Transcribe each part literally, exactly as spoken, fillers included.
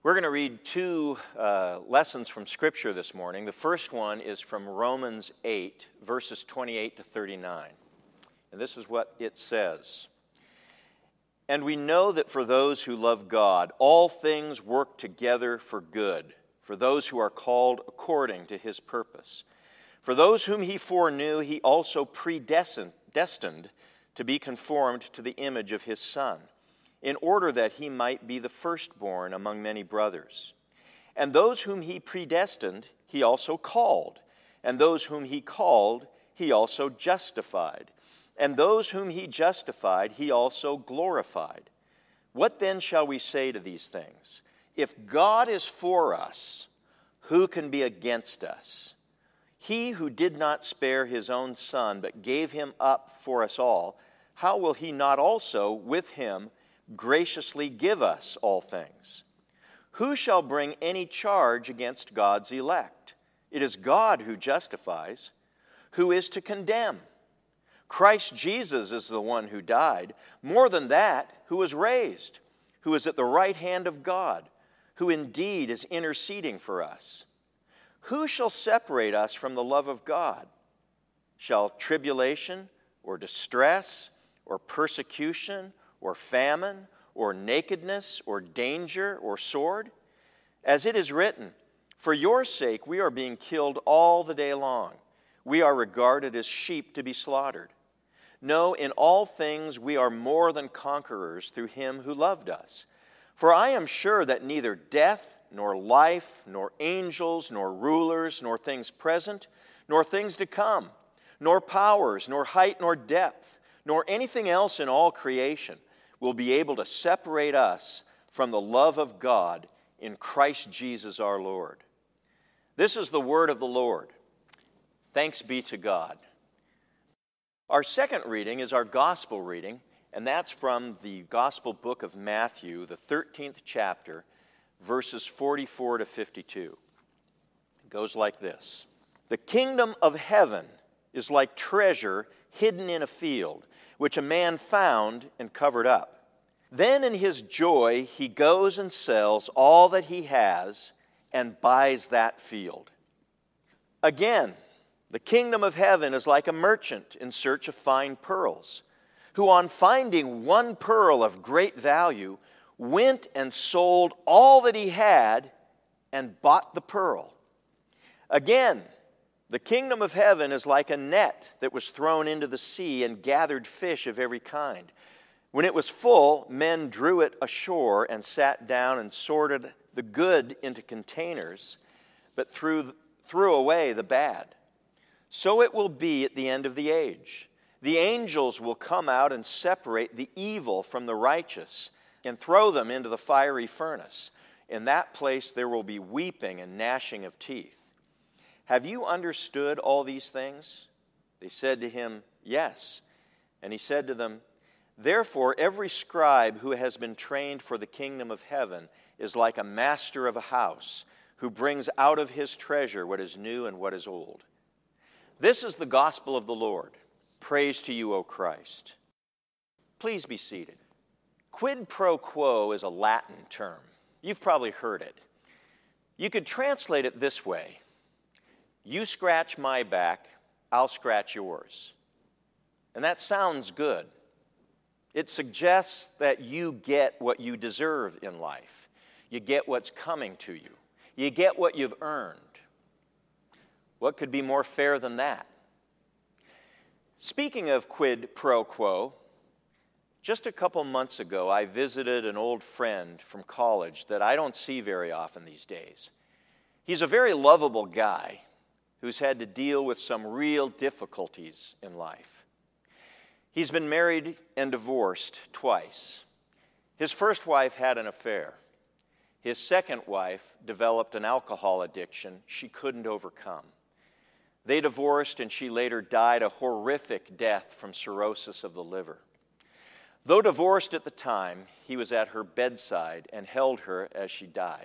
We're going to read two uh, lessons from Scripture this morning. The first one is from Romans eight, verses twenty-eight to thirty-nine. And this is what it says. And we know that for those who love God, all things work together for good, for those who are called according to his purpose. For those whom he foreknew, he also predestined destined to be conformed to the image of his Son, in order that he might be the firstborn among many brothers. And those whom he predestined, he also called. And those whom he called, he also justified. And those whom he justified, he also glorified. What then shall we say to these things? If God is for us, who can be against us? He who did not spare his own Son, but gave him up for us all, how will he not also with him graciously give us all things? Who shall bring any charge against God's elect? It is God who justifies. Who is to condemn? Christ Jesus is the one who died. More than that, who was raised, who is at the right hand of God, who indeed is interceding for us. Who shall separate us from the love of God? Shall tribulation or distress or persecution or famine, or nakedness, or danger, or sword? As it is written, for your sake we are being killed all the day long. We are regarded as sheep to be slaughtered. No, in all things we are more than conquerors through him who loved us. For I am sure that neither death, nor life, nor angels, nor rulers, nor things present, nor things to come, nor powers, nor height, nor depth, nor anything else in all creation will be able to separate us from the love of God in Christ Jesus our Lord. This is the word of the Lord. Thanks be to God. Our second reading is our gospel reading, and that's from the gospel book of Matthew, the thirteenth chapter, verses forty-four to fifty-two. It goes like this. The kingdom of heaven is like treasure hidden in a field, which a man found and covered up. Then in his joy he goes and sells all that he has and buys that field. Again, the kingdom of heaven is like a merchant in search of fine pearls, who on finding one pearl of great value, went and sold all that he had and bought the pearl. Again, the kingdom of heaven is like a net that was thrown into the sea and gathered fish of every kind. When it was full, men drew it ashore and sat down and sorted the good into containers, but threw, threw away the bad. So it will be at the end of the age. The angels will come out and separate the evil from the righteous and throw them into the fiery furnace. In that place there will be weeping and gnashing of teeth. Have you understood all these things? They said to him, yes. And he said to them, therefore every scribe who has been trained for the kingdom of heaven is like a master of a house who brings out of his treasure what is new and what is old. This is the gospel of the Lord. Praise to you, O Christ. Please be seated. Quid pro quo is a Latin term. You've probably heard it. You could translate it this way. You scratch my back, I'll scratch yours. And that sounds good. It suggests that you get what you deserve in life. You get what's coming to you. You get what you've earned. What could be more fair than that? Speaking of quid pro quo, just a couple months ago, I visited an old friend from college that I don't see very often these days. He's a very lovable guy who's had to deal with some real difficulties in life. He's been married and divorced twice. His first wife had an affair. His second wife developed an alcohol addiction she couldn't overcome. They divorced, and she later died a horrific death from cirrhosis of the liver. Though divorced at the time, he was at her bedside and held her as she died.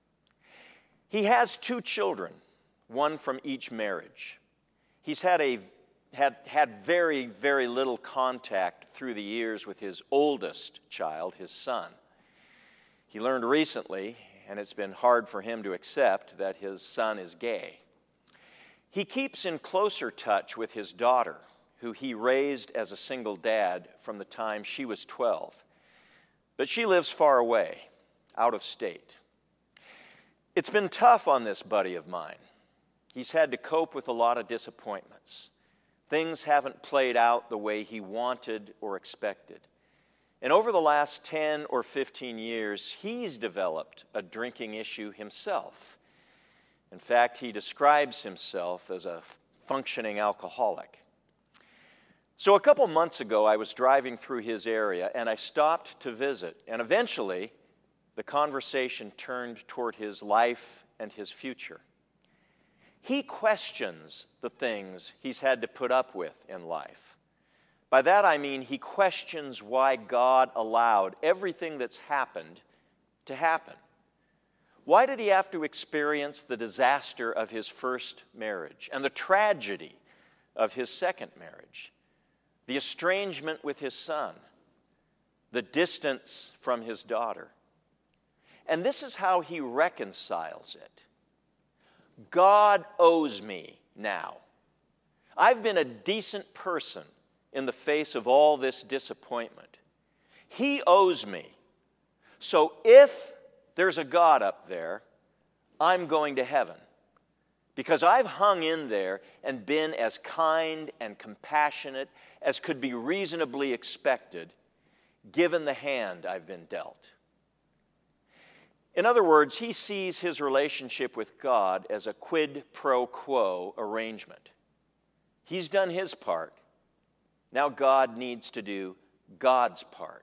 He has two children, one from each marriage. He's had a had had very, very little contact through the years with his oldest child, his son. He learned recently, and it's been hard for him to accept that his son is gay. He keeps in closer touch with his daughter, who he raised as a single dad from the time she was twelve. But she lives far away, out of state. It's been tough on this buddy of mine. He's had to cope with a lot of disappointments. Things haven't played out the way he wanted or expected. And over the last ten or fifteen years, he's developed a drinking issue himself. In fact, he describes himself as a functioning alcoholic. So a couple months ago, I was driving through his area, and I stopped to visit. And eventually, the conversation turned toward his life and his future. He questions the things he's had to put up with in life. By that I mean he questions why God allowed everything that's happened to happen. Why did he have to experience the disaster of his first marriage and the tragedy of his second marriage, the estrangement with his son, the distance from his daughter? And this is how he reconciles it. God owes me now. I've been a decent person in the face of all this disappointment. He owes me. So if there's a God up there, I'm going to heaven. Because I've hung in there and been as kind and compassionate as could be reasonably expected, given the hand I've been dealt. In other words, he sees his relationship with God as a quid pro quo arrangement. He's done his part. Now God needs to do God's part.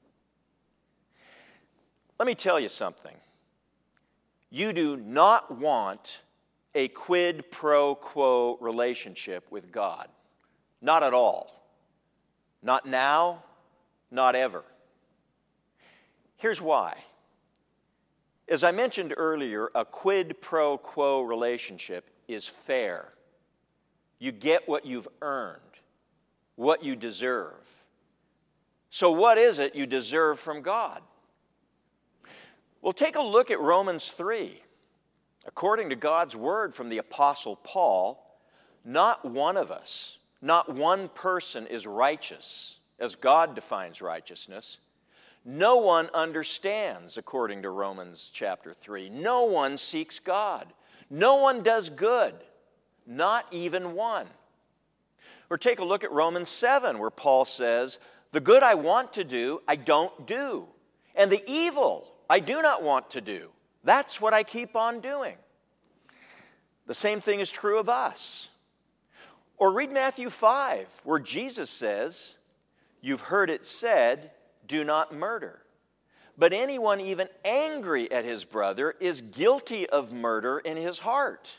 Let me tell you something. You do not want a quid pro quo relationship with God. Not at all. Not now, not ever. Here's why. As I mentioned earlier, a quid pro quo relationship is fair. You get what you've earned, what you deserve. So what is it you deserve from God? Well, take a look at Romans three. According to God's word from the Apostle Paul, not one of us, not one person is righteous, as God defines righteousness. No one understands, according to Romans chapter three. No one seeks God. No one does good, not even one. Or take a look at Romans seven, where Paul says, the good I want to do, I don't do. And the evil I do not want to do, that's what I keep on doing. The same thing is true of us. Or read Matthew five, where Jesus says, you've heard it said, do not murder. But anyone even angry at his brother is guilty of murder in his heart.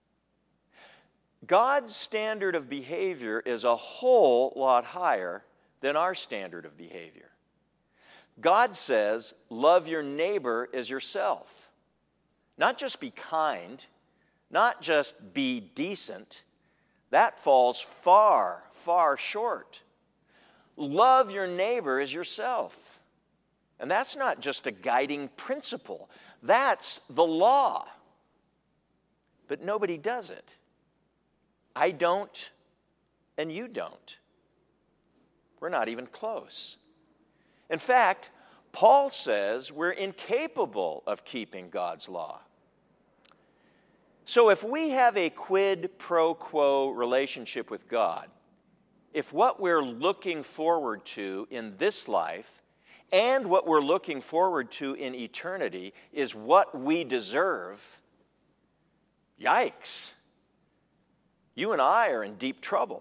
God's standard of behavior is a whole lot higher than our standard of behavior. God says, love your neighbor as yourself. Not just be kind, not just be decent. That falls far, far short. Love your neighbor as yourself. And that's not just a guiding principle. That's the law. But nobody does it. I don't, and you don't. We're not even close. In fact, Paul says we're incapable of keeping God's law. So if we have a quid pro quo relationship with God, if what we're looking forward to in this life and what we're looking forward to in eternity is what we deserve, yikes. You and I are in deep trouble.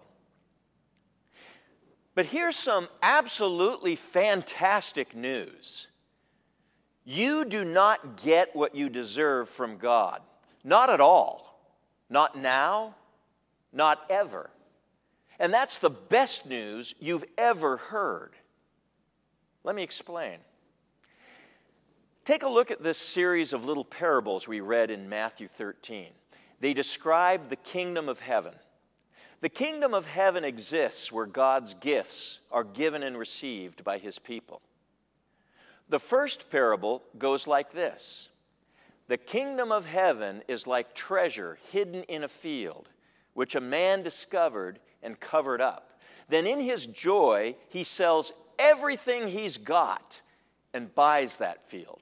But here's some absolutely fantastic news. You do not get what you deserve from God. Not at all. Not now. Not ever. And that's the best news you've ever heard. Let me explain. Take a look at this series of little parables we read in Matthew thirteen. They describe the kingdom of heaven. The kingdom of heaven exists where God's gifts are given and received by his people. The first parable goes like this. The kingdom of heaven is like treasure hidden in a field, which a man discovered and covered up. Then in his joy, he sells everything he's got and buys that field.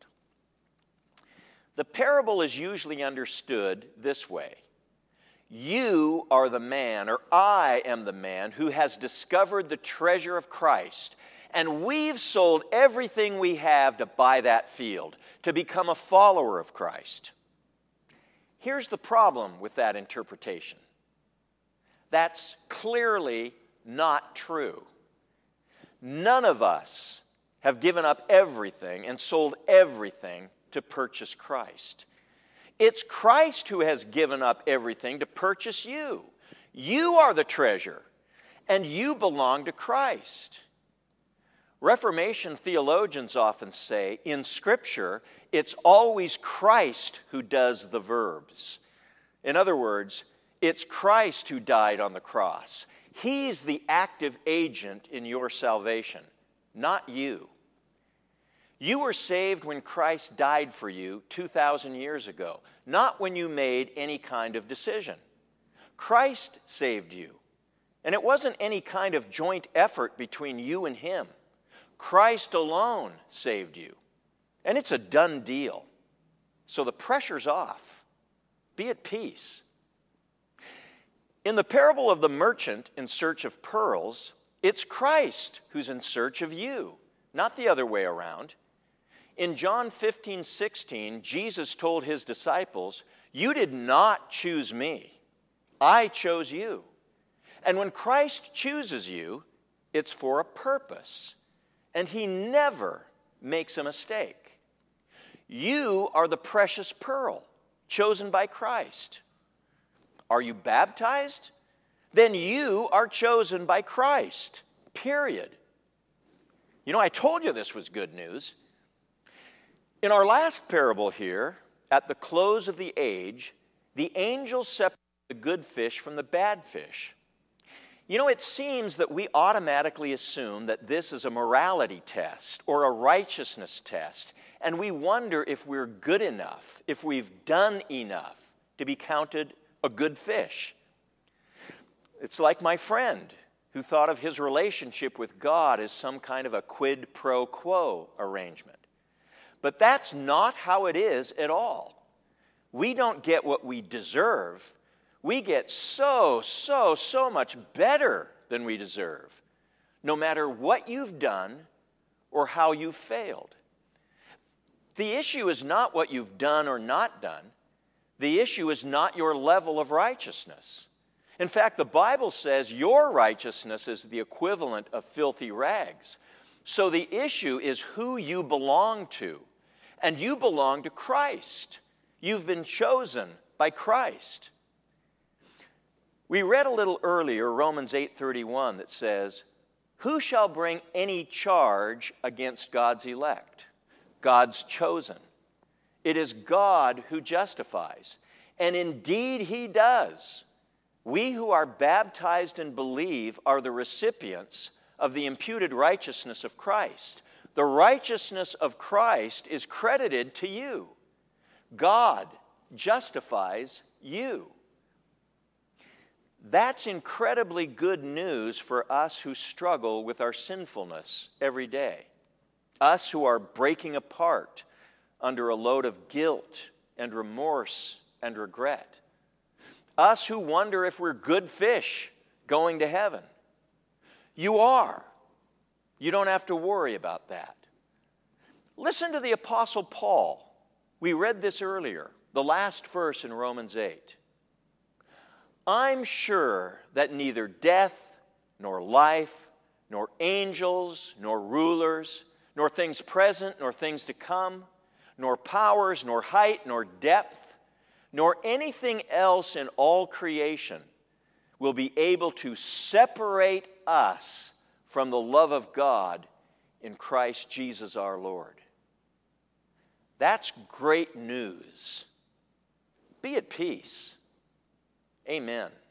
The parable is usually understood this way. You are the man, or I am the man, who has discovered the treasure of Christ, and we've sold everything we have to buy that field, to become a follower of Christ. Here's the problem with that interpretation. That's clearly not true. None of us have given up everything and sold everything to purchase Christ. It's Christ who has given up everything to purchase you. You are the treasure, and you belong to Christ. Reformation theologians often say, in Scripture, it's always Christ who does the verbs. In other words, it's Christ who died on the cross. He's the active agent in your salvation, not you. You were saved when Christ died for you two thousand years ago, not when you made any kind of decision. Christ saved you, and it wasn't any kind of joint effort between you and Him. Christ alone saved you, and it's a done deal. So the pressure's off. Be at peace. In the parable of the merchant in search of pearls, it's Christ who's in search of you, not the other way around. In John fifteen sixteen, Jesus told His disciples, "You did not choose me. I chose you." And when Christ chooses you, it's for a purpose. And He never makes a mistake. You are the precious pearl chosen by Christ. Are you baptized? Then you are chosen by Christ. Period. You know, I told you this was good news. In our last parable here, at the close of the age, the angels separate the good fish from the bad fish. You know, it seems that we automatically assume that this is a morality test or a righteousness test, and we wonder if we're good enough, if we've done enough to be counted a good fish. It's like my friend who thought of his relationship with God as some kind of a quid pro quo arrangement. But that's not how it is at all. We don't get what we deserve. We get so, so, so much better than we deserve, no matter what you've done or how you've failed. The issue is not what you've done or not done. The issue is not your level of righteousness. In fact, the Bible says your righteousness is the equivalent of filthy rags. So the issue is who you belong to. And you belong to Christ. You've been chosen by Christ. We read a little earlier Romans eight thirty-one that says, "Who shall bring any charge against God's elect?" God's chosen. It is God who justifies. And indeed He does. We who are baptized and believe are the recipients of the imputed righteousness of Christ. The righteousness of Christ is credited to you. God justifies you. That's incredibly good news for us who struggle with our sinfulness every day. Us who are breaking apart under a load of guilt and remorse and regret. Us who wonder if we're good fish going to heaven. You are. You don't have to worry about that. Listen to the Apostle Paul. We read this earlier, the last verse in Romans eight. "I'm sure that neither death, nor life, nor angels, nor rulers, nor things present, nor things to come, nor powers, nor height, nor depth, nor anything else in all creation will be able to separate us from the love of God in Christ Jesus our Lord." That's great news. Be at peace. Amen.